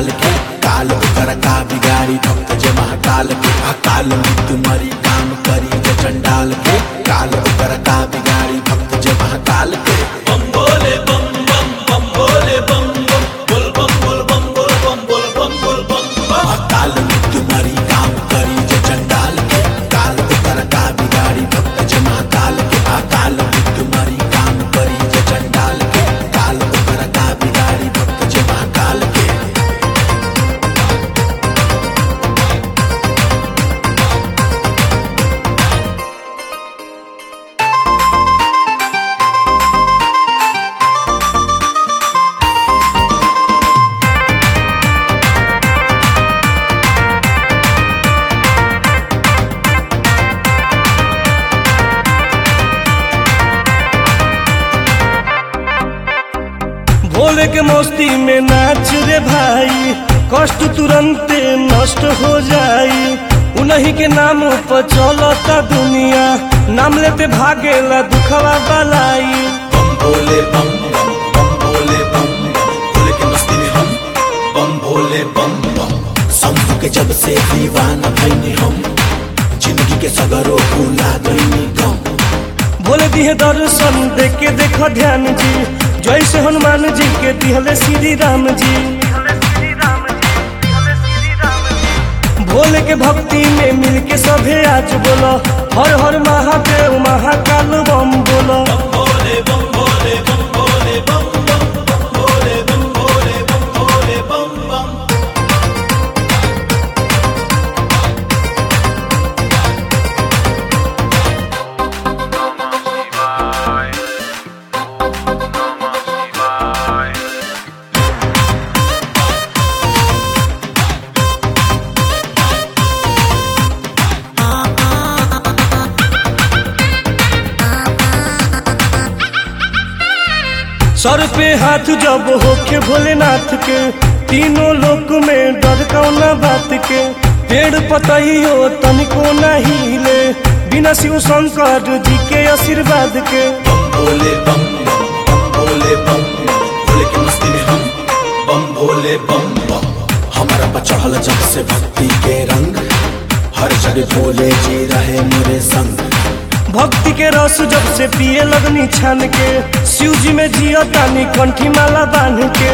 के काल कर का बिगाड़ी भक्त जे महाकाल के अकाल मृत्यु मरी काम करी जे चंडाल के काल कर का बिगाड़ी भक्त जे महाकाल के बम बोले बम बम बम बोले बम बम बोल बम बोल बम बोल बम बोल बम बोल बम बम अकाल मृत्यु मरी काम करी जे चंडाल के काल कर का बिगाड़ी भक्त जे महाकाल के अकाल मृत्यु मरी काम करी जे चंडाल के काल कर का बिगाड़ी भक्त जे महाकाल के भोले के मस्ती में नाच रे भाई कष्ट तुरंत नष्ट हो जाई उन्हीं के नाम पर चलता दुनिया नाम लेते भागेला दुखवा बलाई बम भोले बम बम बम भोले बम बम भोले के मस्ती में हम बम भोले बम बम शंभू के जब से दीवाना भइनी हम जिंदगी के सगरो भूला गइनी गम भोले दिहे दर्शन देख के देखो ध्यान जी जैसे हनुमान जी के दिहले श्री राम जी भोले के भक्ति में मिल के सभे आज बोलो हर हर महादेव महाकाल बम बोलो बोले बम बोले बम बोले बम बम बम बोले बम बोले बम बोले बम बम सर पे हाथ जब होके भोलेनाथ के तीनों लोक में डर कौना बात के पेड़ पतई हो तनिको नहीं ले बिना शिव शंकर जी के आशीर्वाद के बम भोले बम बम बम भोले बम बम भोले के मस्ती में हम बम भोले बम बम हमारा बचड़ल जब से भक्ति के रंग हर जगह भोले जी रहे मेरे संग भक्ति के रस जब से पिए लगनी छान के शिव जी में जिया तानी कंठी माला बांध के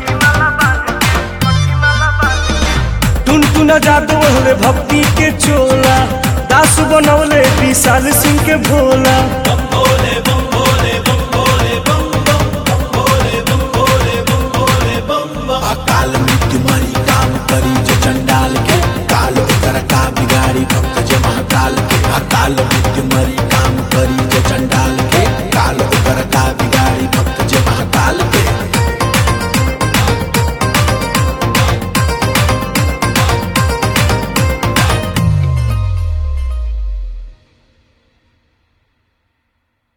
टुनटुना जादू हले भक्ति के चोला दास बनौले विशाल सिंह के भोला